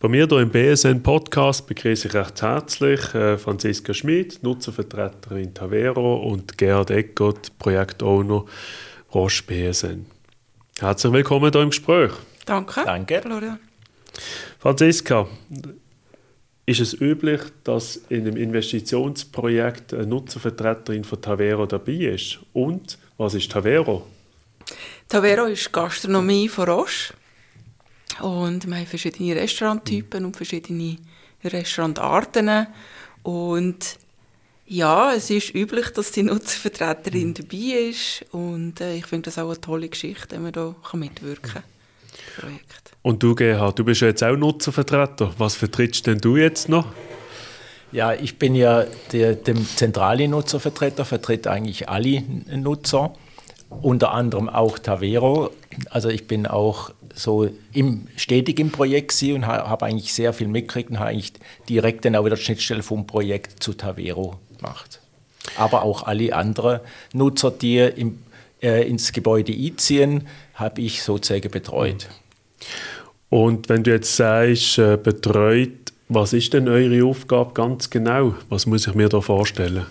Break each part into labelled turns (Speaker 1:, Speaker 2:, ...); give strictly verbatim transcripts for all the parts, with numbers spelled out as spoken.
Speaker 1: Bei mir hier im B S N-Podcast begrüße ich recht herzlich äh, Franziska Schmid, Nutzervertreterin Tavero, und Gerhard Eckert, Projektowner Roche B S N. Herzlich willkommen hier im Gespräch.
Speaker 2: Danke.
Speaker 3: Danke.
Speaker 2: Florian.
Speaker 1: Franziska, ist es üblich, dass in einem Investitionsprojekt eine Nutzervertreterin von Tavero dabei ist? Und was ist Tavero?
Speaker 2: Tavero ist Gastronomie von Roche. Und wir haben verschiedene Restauranttypen und verschiedene Restaurantarten. Und ja, es ist üblich, dass die Nutzervertreterin mhm. dabei ist. Und äh, ich finde das auch eine tolle Geschichte, wenn man da mitwirken kann. Projekt.
Speaker 1: Und du, Gerhard, du bist ja jetzt auch Nutzervertreter. Was vertrittst denn du jetzt noch?
Speaker 3: Ja, ich bin ja der, der zentrale Nutzervertreter, vertrete eigentlich alle Nutzer, unter anderem auch Tavero. Also ich bin auch so im, stetig im Projekt und habe eigentlich sehr viel mitgekriegt und habe eigentlich direkt dann auch wieder die Schnittstelle vom Projekt zu Tavero gemacht. Aber auch alle anderen Nutzer, die im, äh, ins Gebäude einziehen, habe ich sozusagen betreut.
Speaker 1: Und wenn du jetzt sagst, äh, betreut, was ist denn eure Aufgabe ganz genau? Was muss ich mir da vorstellen?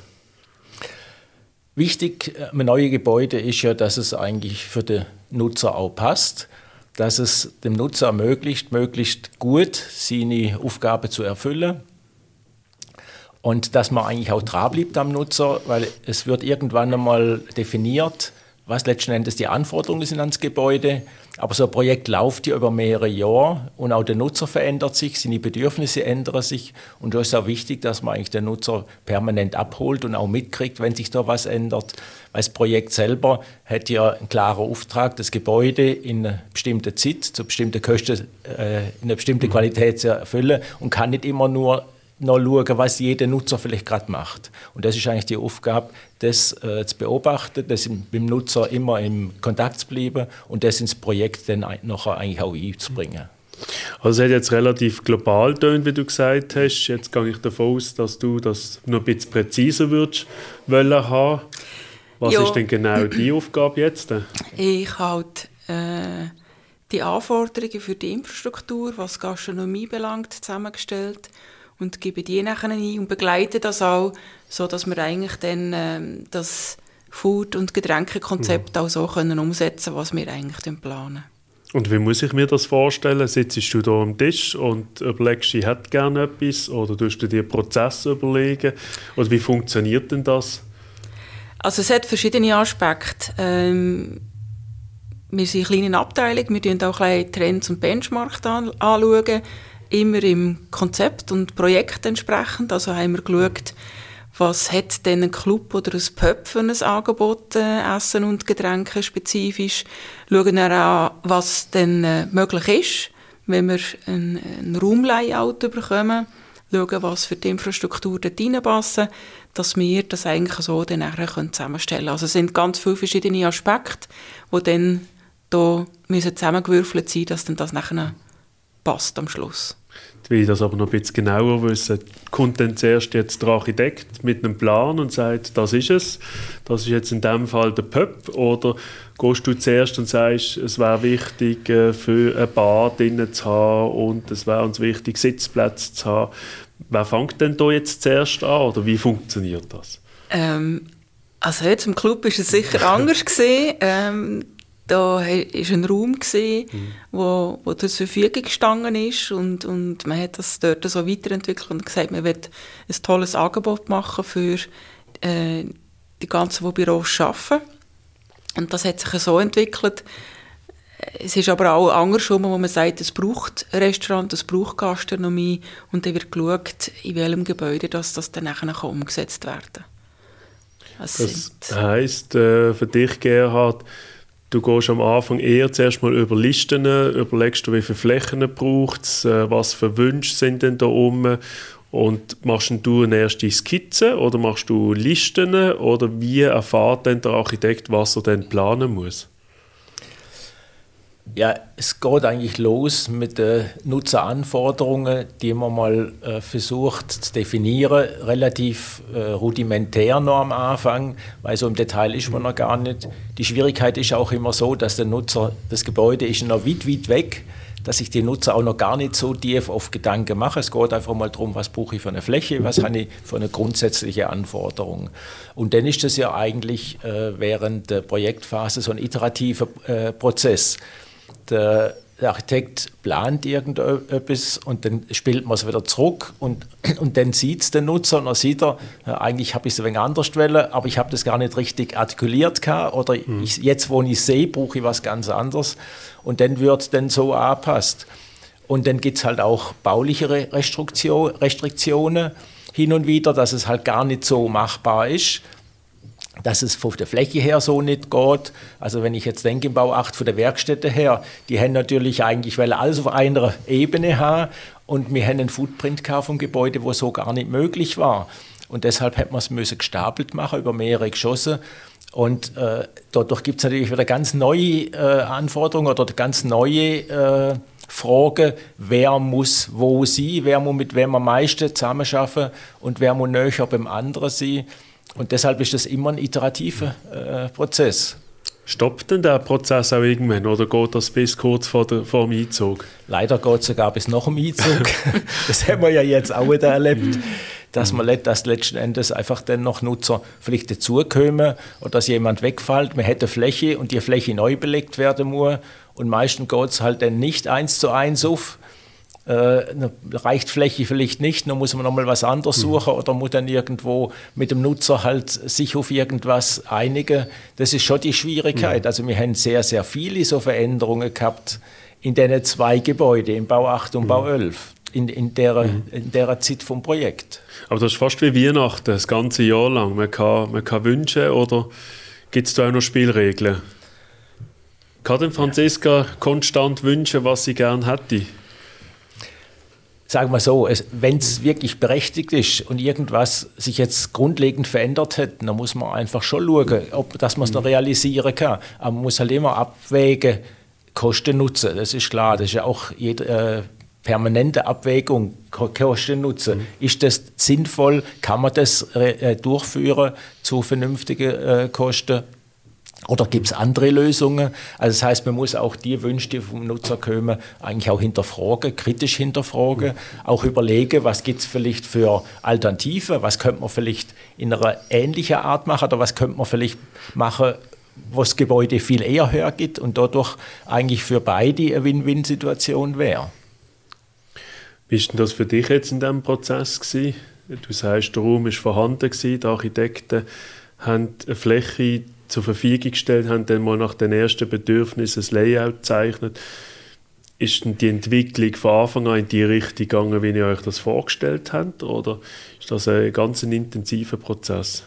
Speaker 3: Wichtig am neuen Gebäude ist ja, dass es eigentlich für den Nutzer auch passt, dass es dem Nutzer ermöglicht, möglichst gut seine Aufgabe zu erfüllen und dass man eigentlich auch dran bleibt am Nutzer, weil es wird irgendwann einmal definiert, was letzten Endes die Anforderungen sind ans Gebäude. Aber so ein Projekt läuft ja über mehrere Jahre und auch der Nutzer verändert sich, seine Bedürfnisse ändern sich. Und da ist auch wichtig, dass man eigentlich den Nutzer permanent abholt und auch mitkriegt, wenn sich da was ändert. Weil das Projekt selber hat ja einen klaren Auftrag, das Gebäude in einer bestimmten Zeit, zu bestimmten Kosten, äh, in einer bestimmten Qualität zu erfüllen und kann nicht immer nur noch schauen, was jeder Nutzer vielleicht gerade macht. Und das ist eigentlich die Aufgabe, das äh, zu beobachten, das im, mit dem Nutzer immer im Kontakt zu bleiben und das ins Projekt dann nachher eigentlich auch einzubringen.
Speaker 1: Also es hat jetzt relativ global getönt, wie du gesagt hast. Jetzt gehe ich davon aus, dass du das noch ein bisschen präziser würdest wollen haben. Was
Speaker 2: ja.
Speaker 1: ist denn genau die Aufgabe jetzt?
Speaker 2: Ich halt äh, die Anforderungen für die Infrastruktur, was Gastronomie belangt, zusammengestellt und gebe die nachher ein und begleite das auch, so dass wir eigentlich dann ähm, das Food- und Getränkekonzept mhm. auch so können umsetzen, was wir eigentlich dann planen.
Speaker 1: Und wie muss ich mir das vorstellen? Sitzt du da am Tisch und überlegst, ich hätte gerne etwas, oder tust du dir Prozesse überlegen? Oder wie funktioniert denn das?
Speaker 2: Also es hat verschiedene Aspekte. Ähm, wir sind eine kleine Abteilung, wir schauen auch ein bisschen Trends und Benchmarks an, anschauen. Immer im Konzept und Projekt entsprechend. Also haben wir geschaut, was hat denn ein Club oder ein Pub für ein Angebot, äh, Essen und Getränke spezifisch. Schauen dann an, was denn äh, möglich ist, wenn wir ein, ein Raumlayout bekommen. Schauen, was für die Infrastruktur dort reinpassen, dass wir das eigentlich so dann nachher zusammenstellen können. Also es sind ganz viele verschiedene Aspekte, die dann da müssen zusammengewürfelt sein, dass dann das nachher passt am Schluss.
Speaker 1: Ich will das aber noch ein bisschen genauer wissen. Kommt dann zuerst jetzt der Architekt mit einem Plan und sagt, das ist es, das ist jetzt in dem Fall der Pub, oder gehst du zuerst und sagst, es wäre wichtig, für ein Bad drinnen zu haben und es wäre uns wichtig, Sitzplätze zu haben. Wer fängt denn da jetzt zuerst an, oder wie funktioniert das?
Speaker 2: Ähm, also jetzt im Club war es sicher anders gewesen. Ähm, Da war ein Raum, gewesen, mhm. wo, wo zur Verfügung gestanden ist, und, und man hat das dort so weiterentwickelt und gesagt, man will ein tolles Angebot machen für äh, die ganzen, die bei Roche arbeiten. Und das hat sich so entwickelt. Es ist aber auch andersrum, wo man sagt, es braucht ein Restaurant, es braucht Gastronomie, und dann wird geschaut, in welchem Gebäude das, das dann nachher umgesetzt werden kann. Das,
Speaker 1: das heisst, äh, für dich, Gerhard, du gehst am Anfang eher zuerst mal über Listen, überlegst du, wie viele Flächen braucht es, was für Wünsche sind denn da oben, und machst du eine erste Skizze oder machst du Listen, oder wie erfährt denn der Architekt, was er denn planen muss?
Speaker 3: Ja, es geht eigentlich los mit den Nutzeranforderungen, die man mal äh, versucht zu definieren, relativ äh, rudimentär noch am Anfang, weil so im Detail ist man noch gar nicht. Die Schwierigkeit ist auch immer so, dass der Nutzer, das Gebäude ist noch weit, weit weg. dass sich die Nutzer auch noch gar nicht so tief auf Gedanken machen. Es geht einfach mal darum, was brauche ich für eine Fläche, was habe ich für eine grundsätzliche Anforderung. Und dann ist das ja eigentlich äh, während der Projektphase so ein iterativer äh, Prozess. Der Der Architekt plant irgendetwas und dann spielt man es wieder zurück und, und dann sieht es der Nutzer und dann sieht er, ja, eigentlich habe ich es ein wenig anders wollen, aber ich habe das gar nicht richtig artikuliert gehabt, oder mhm. ich, jetzt, wo ich sehe, brauche ich was ganz anderes und dann wird es dann so angepasst. Und dann gibt es halt auch bauliche Restriktion, Restriktionen hin und wieder, dass es halt gar nicht so machbar ist, dass es von der Fläche her so nicht geht. Also wenn ich jetzt denke, im Bau acht von der Werkstätte her, die haben natürlich eigentlich, weil alles auf einer Ebene haben und wir haben einen Footprint gehabt vom Gebäude, wo so gar nicht möglich war. Und deshalb hat man es müssen gestapelt machen über mehrere Geschosse. Und äh, dadurch gibt es natürlich wieder ganz neue äh, Anforderungen oder ganz neue äh, Fragen, wer muss wo sein, wer muss mit wem am meisten zusammenarbeiten und wer muss näher beim anderen sein. Und deshalb ist das immer ein iterativer äh, Prozess.
Speaker 1: Stoppt denn der Prozess auch irgendwann oder geht das bis kurz vor, der, vor dem Einzug?
Speaker 3: Leider geht es sogar bis nach dem Einzug. Das haben wir ja jetzt auch wieder erlebt, dass man dass letzten Endes einfach dann noch Nutzer vielleicht dazukommen oder dass jemand wegfällt. Man hätte Fläche und die Fläche neu belegt werden muss. Und meistens geht es halt dann nicht eins zu eins auf. Äh, reicht Fläche vielleicht nicht, dann muss man nochmal was anderes suchen oder muss dann irgendwo mit dem Nutzer halt sich auf irgendwas einigen. Das ist schon die Schwierigkeit. Also wir haben sehr, sehr viele so Veränderungen gehabt in diesen zwei Gebäuden, im Bau acht und Bau elf, in, in, der, in der Zeit vom Projekt.
Speaker 1: Aber das ist fast wie Weihnachten, das ganze Jahr lang. Man kann, man kann wünschen oder gibt es da auch noch Spielregeln? Kann denn Franziska konstant wünschen, was sie gerne hätte?
Speaker 3: Sagen wir so, wenn es wirklich berechtigt ist und irgendwas sich jetzt grundlegend verändert hat, dann muss man einfach schon schauen, ob, dass man es noch realisieren kann. Aber man muss halt immer abwägen, Kosten Nutzen, das ist klar. Das ist ja auch jede äh, permanente Abwägung, Kosten Nutzen. Mhm. Ist das sinnvoll? Kann man das äh, durchführen zu vernünftigen äh, Kosten? Oder gibt es andere Lösungen? Also das heißt, man muss auch die Wünsche, die vom Nutzer kommen, eigentlich auch hinterfragen, kritisch hinterfragen, auch überlegen, was gibt es vielleicht für Alternativen, was könnte man vielleicht in einer ähnlichen Art machen oder was könnte man vielleicht machen, wo das Gebäude viel eher höher gibt und dadurch eigentlich für beide eine Win-Win-Situation wäre.
Speaker 1: Wie war denn das für dich jetzt in diesem Prozess gewesen? Du sagst, der Raum war vorhanden gewesen, die Architekten haben eine Fläche zur Verfügung gestellt, haben dann mal nach den ersten Bedürfnissen das Layout gezeichnet. Ist denn die Entwicklung von Anfang an in die Richtung gegangen, wie ihr euch das vorgestellt habt? Oder ist das ein ganz ein intensiver Prozess?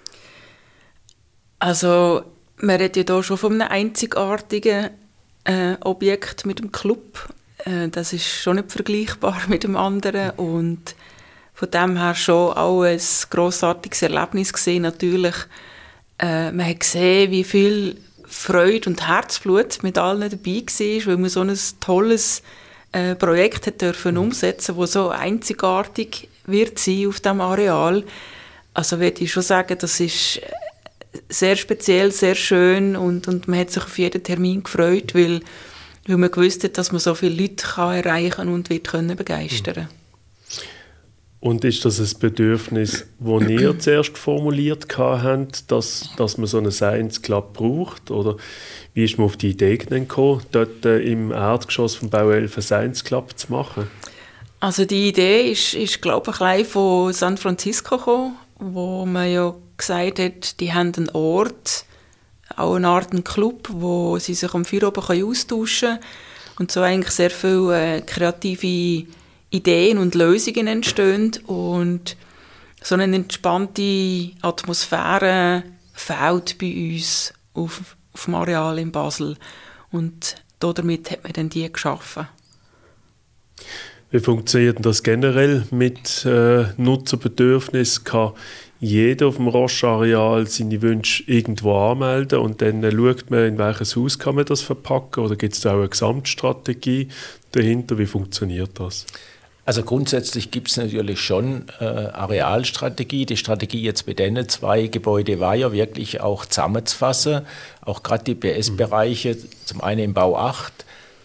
Speaker 2: Also, man redet ja hier schon von einem einzigartigen äh, Objekt mit dem Club. Äh, das ist schon nicht vergleichbar mit dem anderen. Und von dem her schon auch ein grossartiges Erlebnis gesehen, natürlich. Äh, man hat gesehen, wie viel Freude und Herzblut mit allen dabei war, weil man so ein tolles äh, Projekt hat dürfen umsetzen, das so einzigartig wird sein auf diesem Areal. Also würde ich schon sagen, das ist sehr speziell, sehr schön und, und man hat sich auf jeden Termin gefreut, weil, weil man gewusst hat, dass man so viele Leute kann erreichen und wird können begeistern.
Speaker 1: Und ist das ein Bedürfnis, das ihr zuerst formuliert habt, dass, dass man so einen Science Club braucht? Oder wie ist man auf die Idee gekommen, dort äh, im Erdgeschoss vom Bau elf einen Science Club zu machen?
Speaker 2: Also die Idee ist, ist glaube ich, ein bisschen von San Francisco gekommen, wo man ja gesagt hat, die haben einen Ort, auch eine Art einen Club, wo sie sich am Feierabend austauschen können und so eigentlich sehr viele äh, kreative Ideen und Lösungen entstehen und so eine entspannte Atmosphäre fehlt bei uns auf, auf dem Areal in Basel und damit hat man dann die geschaffen.
Speaker 1: Wie funktioniert das generell mit äh, Nutzerbedürfnissen? Kann jeder auf dem Roche-Areal seine Wünsche irgendwo anmelden und dann äh, schaut man, in welches Haus kann man das verpacken oder gibt es da auch eine Gesamtstrategie dahinter? Wie funktioniert das?
Speaker 3: Also grundsätzlich gibt es natürlich schon äh, Arealstrategie. Die Strategie jetzt bei diesen zwei Gebäuden war ja wirklich auch zusammenzufassen, auch gerade die B S-Bereiche, zum einen im Bau acht,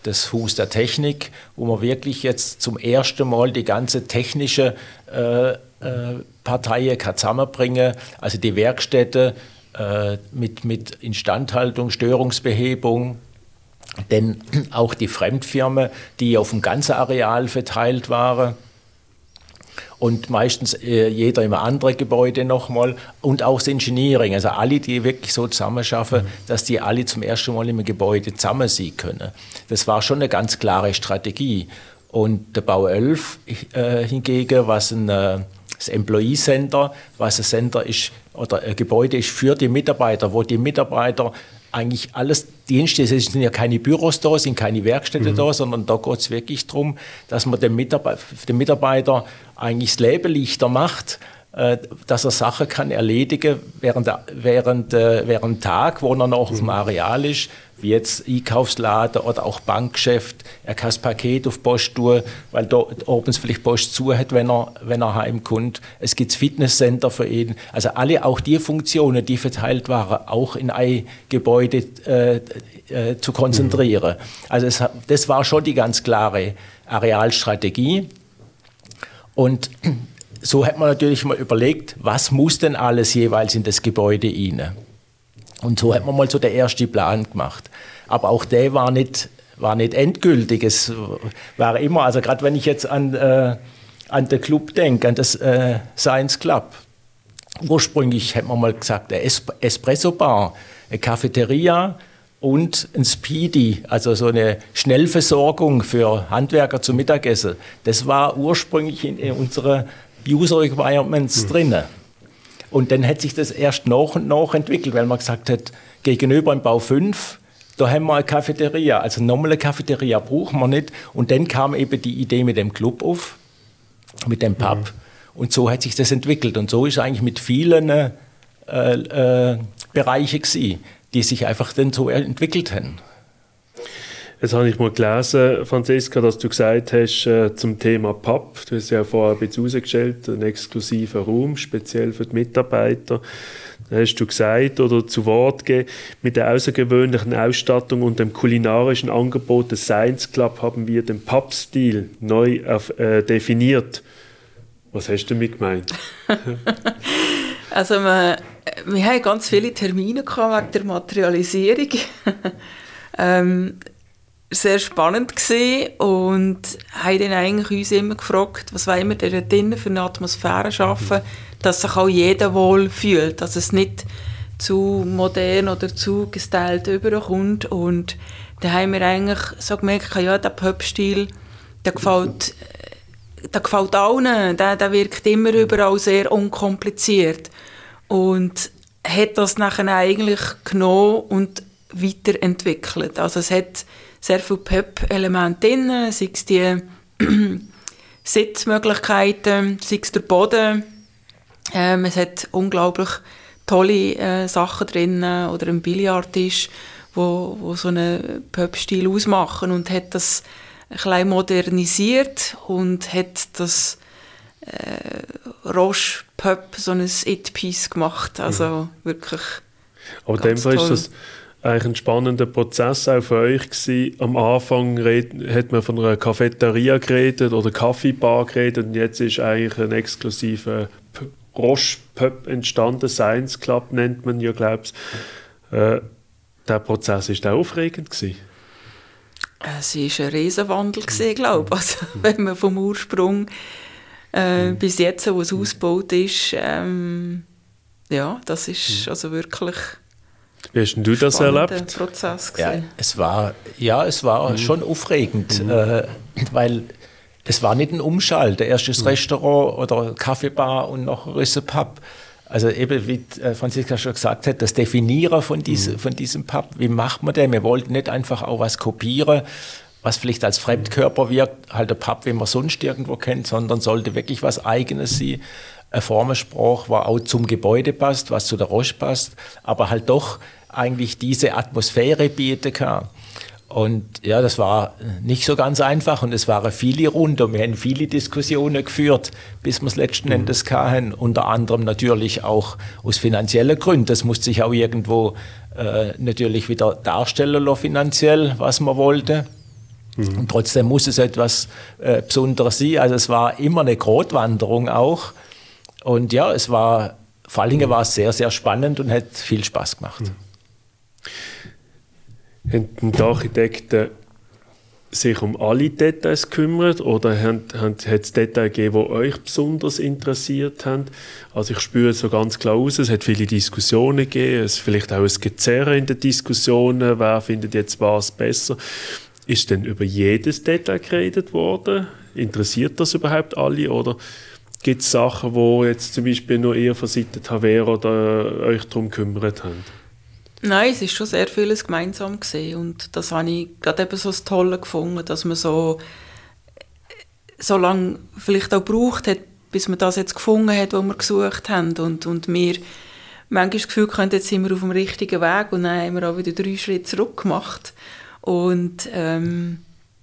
Speaker 3: das Haus der Technik, wo man wirklich jetzt zum ersten Mal die ganze technische äh, äh, Partei kann zusammenbringen, also die Werkstätte äh, mit, mit Instandhaltung, Störungsbehebung, denn auch die Fremdfirmen, die auf dem ganzen Areal verteilt waren, und meistens äh, jeder im anderen Gebäude nochmal und auch das Engineering, also alle, die wirklich so zusammenschaffen, mhm. dass die alle zum ersten Mal im Gebäude zusammen sein können. Das war schon eine ganz klare Strategie. Und der Bau elf äh, hingegen, was ein äh, das Employee Center, was ein Center ist oder ein Gebäude ist für die Mitarbeiter, wo die Mitarbeiter eigentlich alles Dienste, es sind ja keine Büros da, sind keine Werkstätten mhm. da, sondern da geht es wirklich darum, dass man dem Mitarbeiter, dem Mitarbeiter eigentlich das Leben leichter macht, äh, dass er Sachen kann erledigen während, während, äh, während Tag, wo er noch mhm. auf dem Areal ist, wie jetzt Einkaufsladen oder auch Bankgeschäft. Er kann das Paket auf Post tun, weil da oben vielleicht Post zu hat, wenn er, wenn er heimkommt. Es gibt Fitnesscenter für ihn. Also alle, auch die Funktionen, die verteilt waren, auch in ein Gebäude äh, äh, zu konzentrieren. Mhm. Also es, das war schon die ganz klare Arealstrategie. Und so hat man natürlich mal überlegt, was muss denn alles jeweils in das Gebäude rein? Und so hat man mal so den ersten Plan gemacht. Aber auch der war nicht, war nicht endgültig. Es war immer, also gerade wenn ich jetzt an, äh, an den Club denke, an das äh, Science Club. Ursprünglich hat man mal gesagt, eine es Espresso-Bar, eine Cafeteria und ein Speedy, also so eine Schnellversorgung für Handwerker zum Mittagessen. Das war ursprünglich in, in unseren User Requirements mhm. drin. Und dann hat sich das erst nach und nach entwickelt, weil man gesagt hat, gegenüber im Bau fünf, da haben wir eine Cafeteria, also eine normale Cafeteria brauchen wir nicht. Und dann kam eben die Idee mit dem Club auf, mit dem Pub. Mhm. Und so hat sich das entwickelt. Und so ist eigentlich mit vielen äh, äh, Bereichen gewesen, die sich einfach dann so entwickelt haben.
Speaker 1: Jetzt habe ich mal gelesen, Franziska, dass du gesagt hast äh, zum Thema Pub, du hast ja vorher ein bisschen herausgestellt, ein exklusiver Raum, speziell für die Mitarbeiter. Da hast du gesagt oder zu Wort gegeben, mit der außergewöhnlichen Ausstattung und dem kulinarischen Angebot des Science Club haben wir den Pub-Stil neu auf, äh, definiert. Was hast du damit gemeint?
Speaker 2: Also wir, wir haben ganz viele Termine gehabt wegen der Materialisierung. ähm, sehr spannend gewesen und haben dann eigentlich uns immer gefragt, was wollen wir da drinnen für eine Atmosphäre schaffen, dass sich auch jeder wohl fühlt, dass es nicht zu modern oder zu gestylt überkommt. Und da haben wir eigentlich so gemerkt, ja, der Pub-Stil, der gefällt, der gefällt allen, der, der wirkt immer überall sehr unkompliziert und hat das nachher eigentlich genommen und weiterentwickelt. Also es hat sehr viele Pep-Elemente drin, sei es die Sitzmöglichkeiten, sei es der Boden. Ähm, es hat unglaublich tolle äh, Sachen drin oder ein Billardtisch, wo, wo so einen Pep-Stil ausmachen und hat das ein bisschen modernisiert und hat das äh, Roche Pep so ein It-Piece gemacht. Also mhm. wirklich
Speaker 1: Aber in dem Fall ist das eigentlich ein spannender Prozess auch für euch gewesen. Am Anfang red, hat man von einer Cafeteria geredet oder Kaffeebar geredet und jetzt ist eigentlich ein exklusiver Roche-Pub entstanden. Science Club nennt man ja, glaube ich. Äh, der Prozess war auch aufregend gewesen.
Speaker 2: Es war ein Riesenwandel, glaube ich. Also, wenn man vom Ursprung äh, mhm. bis jetzt, wo es ausgebaut ist, ähm, ja, das ist also wirklich...
Speaker 1: Wie hast du das erlebt?
Speaker 2: Prozess
Speaker 3: ja, es war, ja, es war mhm. schon aufregend, mhm. äh, weil es war nicht ein Umschalten. Erst das mhm. Restaurant oder Kaffeebar und noch ein Pub. Also eben, wie Franziska schon gesagt hat, das Definieren von, diese, mhm. von diesem Pub, wie macht man das? Wir wollten nicht einfach auch was kopieren, was vielleicht als Fremdkörper wirkt, halt ein Pub, wie man sonst irgendwo kennt, sondern sollte wirklich was Eigenes sein. Ein Formensprach, was auch zum Gebäude passt, was zu der Roche passt, aber halt doch eigentlich diese Atmosphäre bieten kann. Und ja, das war nicht so ganz einfach und es waren viele Runden. Wir haben viele Diskussionen geführt, bis wir es letzten Endes hatten. Unter anderem natürlich auch aus finanziellen Gründen. Das musste sich auch irgendwo äh, natürlich wieder darstellen lassen, finanziell, was man wollte. Mhm. Und trotzdem muss es etwas äh, Besonderes sein. Also es war immer eine Grotwanderung auch. Und ja, es war, vor allen Dingen war es sehr, sehr spannend und hat viel Spaß gemacht.
Speaker 1: Mhm. Haben die Architekten sich um alle Details gekümmert oder hat es Details gegeben, die euch besonders interessiert haben? Also ich spüre so ganz klar aus, es hat viele Diskussionen gegeben, es vielleicht auch ein Gezerre in den Diskussionen, wer findet jetzt was besser. Ist denn über jedes Detail geredet worden? Interessiert das überhaupt alle oder gibt es Sachen, wo jetzt zum Beispiel nur ihr von Seite Tavera oder euch darum gekümmert habt?
Speaker 2: Nein, es ist schon sehr vieles gemeinsam gewesen. Und das habe ich gerade eben so das Tolle gefunden, dass man so, so lange vielleicht auch gebraucht hat, bis man das jetzt gefunden hat, was wir gesucht haben. Und, und wir manchmal das Gefühl hatten, jetzt sind wir auf dem richtigen Weg und dann haben wir auch wieder drei Schritte zurück gemacht. Und ähm,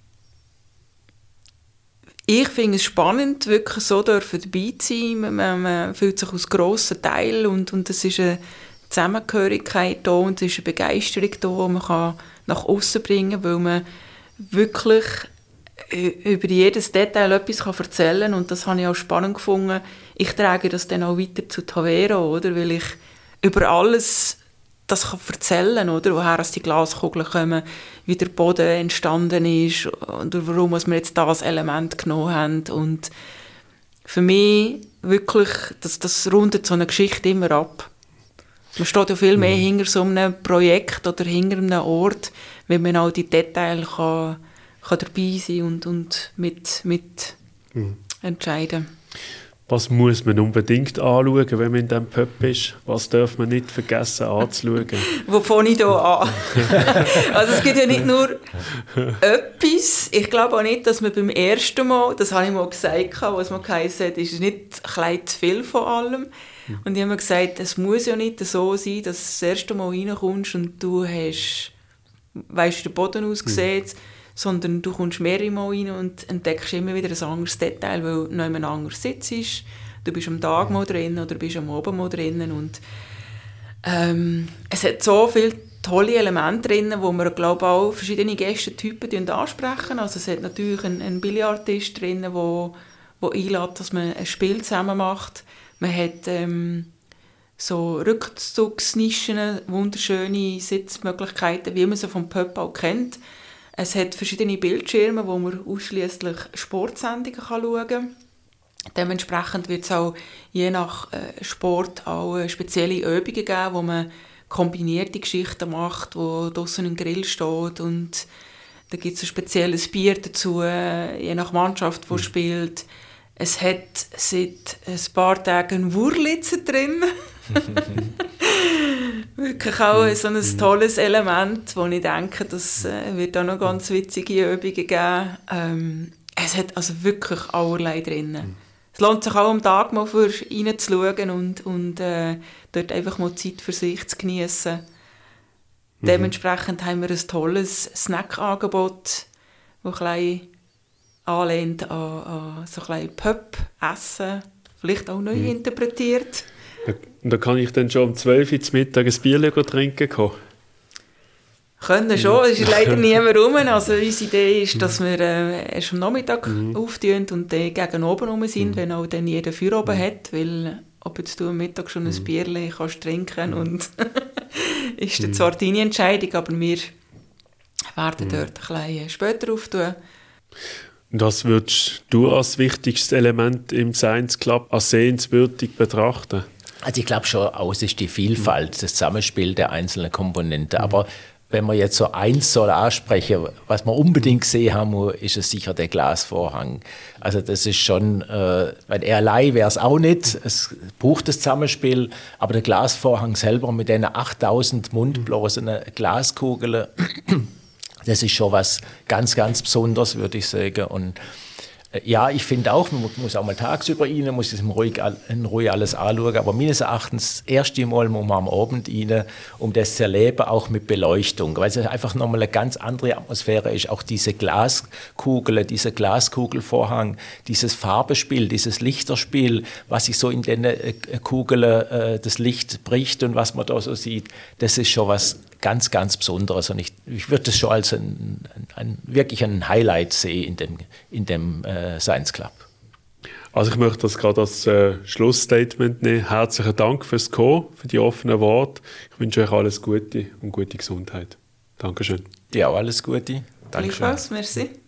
Speaker 2: ich finde es spannend, wirklich so dürfen dabei zu sein. Man, man fühlt sich als grosser Teil und, und es ist eine Zusammengehörigkeit da und es ist eine Begeisterung da, die man kann nach außen bringen kann, weil man wirklich über jedes Detail etwas kann erzählen kann und das habe ich auch spannend gefunden. Ich trage das dann auch weiter zu Tavera, oder? Weil ich über alles das kann erzählen, oder? Woher die Glaskugeln kommen, wie der Boden entstanden ist und warum wir jetzt das Element genommen haben. Und für mich wirklich, das, das rundet so eine Geschichte immer ab. Man steht ja viel mehr mhm. hinter so einem Projekt oder hinter einem Ort, wenn man auch die Details kann, kann dabei sein und, und mit, mit mhm. entscheiden.
Speaker 1: Was muss man unbedingt anschauen, wenn man in diesem Pub ist? Was darf man nicht vergessen anzuschauen?
Speaker 2: Wo fange ich hier an? Also es gibt ja nicht nur etwas. Ich glaube auch nicht, dass man beim ersten Mal, das habe ich mal gesagt, was man geheißen hat, ist nicht klein zu viel von allem. Und ich habe mir gesagt, es muss ja nicht so sein, dass du das erste Mal reinkommst und du hast, weißt, wie der Boden aussieht, mhm. sondern du kommst mehrere Mal rein und entdeckst immer wieder ein anderes Detail, weil niemand anders sitzt. Du bist am Tag mal drin oder bist am Abend mal drin. Und, ähm, es hat so viele tolle Elemente drin, wo wir, glaube ich, auch verschiedene Gästetypen ansprechen. Also es hat natürlich einen, einen Billardtisch drin, der wo, wo einlädt, dass man ein Spiel zusammen macht. Man hat ähm, so Rückzugsnischen, wunderschöne Sitzmöglichkeiten, wie man sie vom Pub auch kennt. Es hat verschiedene Bildschirme, wo man ausschließlich Sportsendungen schauen kann. Dementsprechend wird es auch je nach äh, Sport auch äh, spezielle Übungen geben, wo man kombinierte Geschichten macht, wo draussen ein Grill steht und da gibt es ein spezielles Bier dazu, äh, je nach Mannschaft, die mhm. spielt. Es hat seit ein paar Tagen Wurlitzer drin. Wirklich auch so ein tolles Element, wo ich denke, das äh, wird auch noch ganz witzige Übungen geben. Ähm, es hat also wirklich allerlei drin. Es lohnt sich auch am Tag mal für reinzuschauen und, und äh, dort einfach mal Zeit für sich zu genießen. Mhm. Dementsprechend haben wir ein tolles Snackangebot, das ein anlehnt an, an so ein Pub-Essen, vielleicht auch neu mhm. interpretiert.
Speaker 1: Und da kann ich dann schon um zwölf Uhr zum Mittag ein Bier trinken kommen?
Speaker 2: Können schon, es ist leider niemand rum. Also unsere Idee ist, dass wir äh, erst am Nachmittag mhm. auftun und dann gegen oben rum sind, mhm. wenn auch dann jeder Feuer oben mhm. hat, weil ob jetzt du am Mittag schon ein mhm. Bierchen kannst trinken mhm. und ist dann zwar deine Entscheidung, aber wir werden mhm. dort ein bisschen später auftun.
Speaker 1: Und was würdest du als wichtigstes Element im Science Club als sehenswürdig betrachten?
Speaker 3: Also ich glaube schon, aus ist die Vielfalt, das Zusammenspiel der einzelnen Komponenten. Mhm. Aber wenn man jetzt so eins soll ansprechen, was man unbedingt gesehen haben muss, ist es sicher der Glasvorhang. Also das ist schon, äh, weil er allein wäre es auch nicht, es braucht das Zusammenspiel, aber der Glasvorhang selber mit den achttausend mundblosen Glaskugeln, das ist schon was ganz, ganz Besonderes, würde ich sagen. Und äh, ja, ich finde auch, man muss auch mal tagsüber rein, man muss es in Ruhe, in Ruhe alles anschauen, aber meines Erachtens das erste Mal muss man am Abend rein, um das zu erleben, auch mit Beleuchtung, weil es einfach nochmal eine ganz andere Atmosphäre ist. Auch diese Glaskugel, dieser Glaskugelvorhang, dieses Farbenspiel, dieses Lichterspiel, was sich so in den äh, Kugeln äh, das Licht bricht und was man da so sieht, das ist schon was ganz, ganz Besonderes. Und ich, ich würde das schon als ein, ein, ein, wirklich ein Highlight sehen in dem, in dem äh, Science Club.
Speaker 1: Also ich möchte das gerade als äh, Schlussstatement nehmen. Herzlichen Dank fürs Kommen, für die offenen Worte. Ich wünsche euch alles Gute und gute Gesundheit. Dankeschön.
Speaker 3: Ja, alles Gute. Dankeschön.
Speaker 2: Gleichfalls, merci.